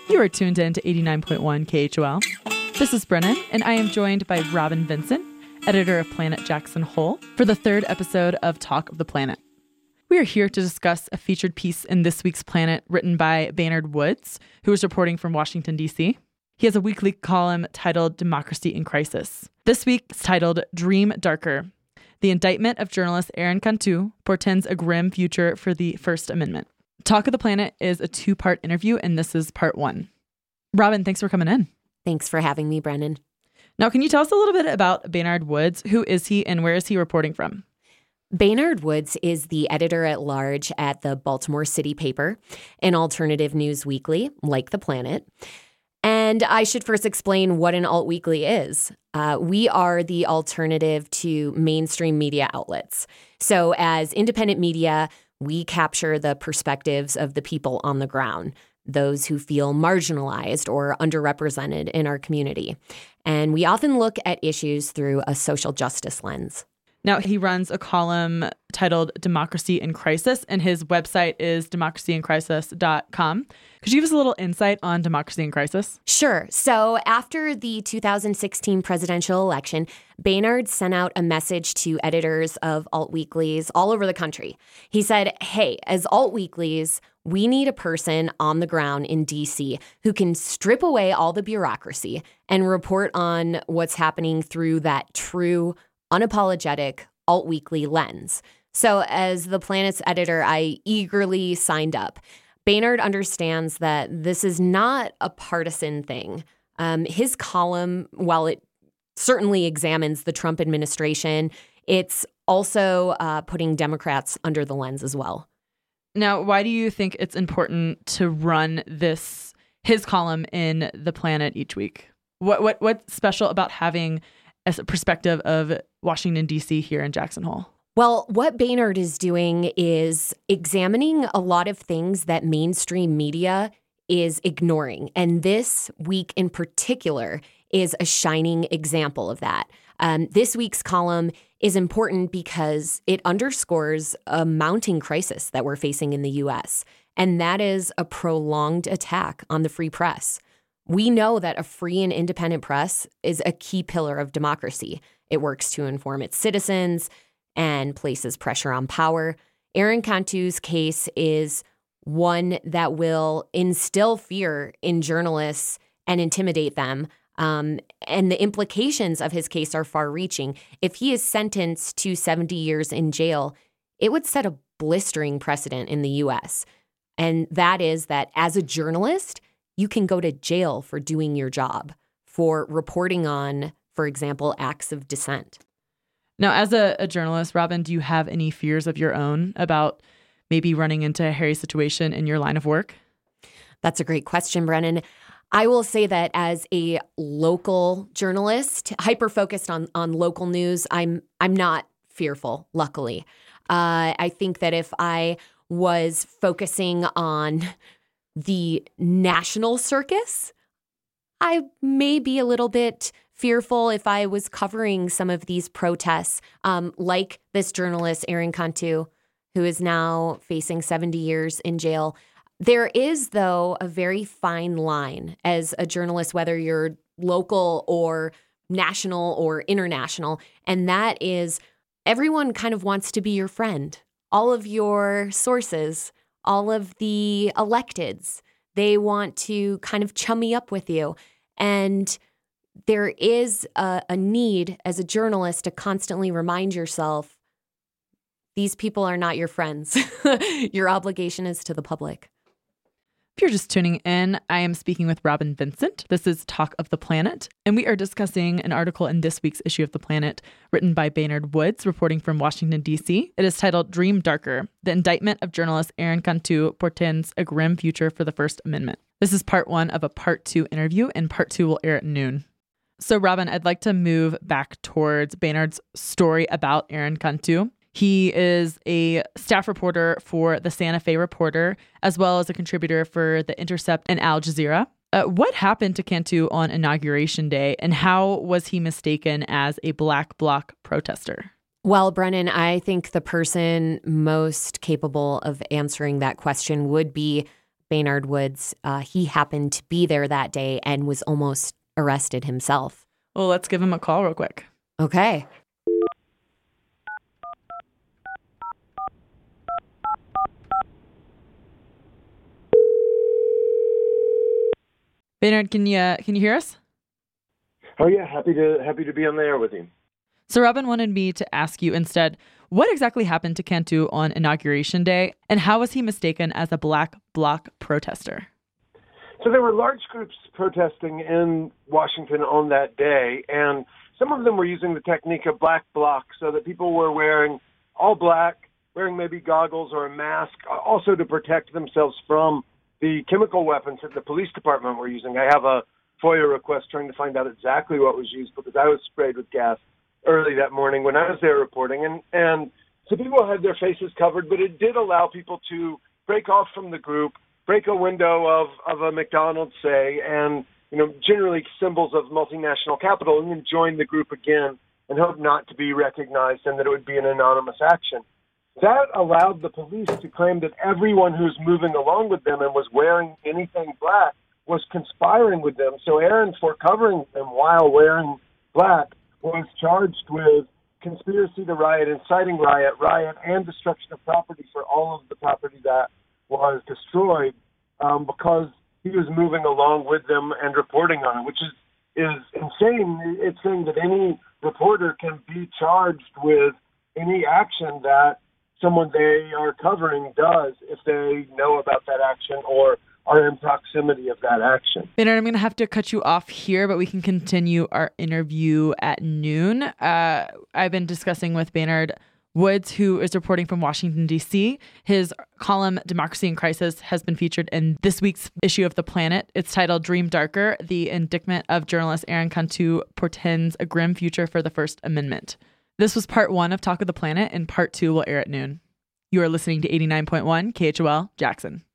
You are tuned in to 89.1 KHOL. This is Brennan, and I am joined by Robin Vincent, editor of Planet Jackson Hole, for the third episode of Talk of the Planet. We are here to discuss a featured piece in this week's Planet written by Baynard Woods, who is reporting from Washington, D.C. He has a weekly column titled Democracy in Crisis. This week is titled Dream Darker. The indictment of journalist Aaron Cantu portends a grim future for the First Amendment. Talk of the Planet is a two-part interview, and this is part one. Robin, thanks for coming in. Thanks for having me, Brennan. Now, can you tell us a little bit about Baynard Woods? Who is he and where is he reporting from? Baynard Woods is the editor-at-large at the Baltimore City paper, an alternative news weekly like The Planet. And I should first explain what an alt weekly is. We are the alternative to mainstream media outlets. So as independent media, we capture the perspectives of the people on the ground, those who feel marginalized or underrepresented in our community. And we often look at issues through a social justice lens. Now, he runs a column titled Democracy in Crisis, and his website is democracyincrisis.com. Could you give us a little insight on Democracy in Crisis? Sure. So after the 2016 presidential election, Baynard sent out a message to editors of alt weeklies all over the country. He said, hey, as alt weeklies, we need a person on the ground in D.C. who can strip away all the bureaucracy and report on what's happening through that true, unapologetic alt weekly lens. So as the Planet's editor, I eagerly signed up. Baynard understands that this is not a partisan thing. His column, while it certainly examines the Trump administration, it's also putting Democrats under the lens as well. Now, why do you think it's important to run his column in The Planet each week? What's special about having a perspective of Washington, D.C. here in Jackson Hole? Well, what Baynard is doing is examining a lot of things that mainstream media is ignoring. And this week in particular is a shining example of that. This week's column is important because it underscores a mounting crisis that we're facing in the U.S., and that is a prolonged attack on the free press. We know that a free and independent press is a key pillar of democracy. It works to inform its citizens and places pressure on power. Aaron Cantu's case is one that will instill fear in journalists and intimidate them. And the implications of his case are far-reaching. If he is sentenced to 70 years in jail, it would set a blistering precedent in the U.S. And that is that as a journalist, you can go to jail for doing your job, for reporting on, for example, acts of dissent. Now, as a journalist, Robin, do you have any fears of your own about maybe running into a hairy situation in your line of work? That's a great question, Brennan. I will say that as a local journalist, hyper-focused on local news, I'm not fearful, luckily. I think that if I was focusing on the national circus, I may be a little bit fearful if I was covering some of these protests, like this journalist, Aaron Cantu, who is now facing 70 years in jail. There is, though, a very fine line as a journalist, whether you're local or national or international, and that is everyone kind of wants to be your friend. All of your sources, all of the electeds, they want to kind of chummy up with you. And there is a need as a journalist to constantly remind yourself, these people are not your friends. Your obligation is to the public. If you're just tuning in, I am speaking with Robin Vincent. This is Talk of the Planet, and we are discussing an article in this week's issue of The Planet written by Baynard Woods, reporting from Washington, D.C. It is titled Dream Darker. The indictment of journalist Aaron Cantu portends a grim future for the First Amendment. This is part one of a part two interview, and part two will air at noon. So, Robin, I'd like to move back towards Baynard's story about Aaron Cantu. He is a staff reporter for the Santa Fe Reporter, as well as a contributor for The Intercept and Al Jazeera. What happened to Cantu on Inauguration Day, and how was he mistaken as a Black Bloc protester? Well, Brennan, I think the person most capable of answering that question would be Baynard Woods. He happened to be there that day and was almost arrested himself. Well, let's give him a call real quick. Okay. Baynard, can you hear us? Oh yeah, happy to be on the air with you. So Robin wanted me to ask you instead, what exactly happened to Cantu on Inauguration Day, and how was he mistaken as a Black Bloc protester? So there were large groups protesting in Washington on that day, and some of them were using the technique of Black Bloc, so that people were wearing all black, wearing maybe goggles or a mask, also to protect themselves from the chemical weapons that the police department were using. I have a FOIA request trying to find out exactly what was used because I was sprayed with gas early that morning when I was there reporting. And so people had their faces covered, but it did allow people to break off from the group, break a window of a McDonald's, say, and, generally symbols of multinational capital, and then join the group again and hope not to be recognized and that it would be an anonymous action. That allowed the police to claim that everyone who was moving along with them and was wearing anything black was conspiring with them. So Aaron, for covering them while wearing black, was charged with conspiracy to riot, inciting riot, and destruction of property for all of the property that was destroyed because he was moving along with them and reporting on it, which is insane. It's saying that any reporter can be charged with any action that someone they are covering does if they know about that action or are in proximity of that action. Baynard, I'm going to have to cut you off here, but we can continue our interview at noon. I've been discussing with Baynard Woods, who is reporting from Washington, D.C. His column, Democracy in Crisis, has been featured in this week's issue of The Planet. It's titled Dream Darker, the indictment of journalist Aaron Cantu portends a grim future for the First Amendment. This was part 1 of Talk of the Planet, and part 2 will air at noon. You are listening to 89.1 KHOL Jackson.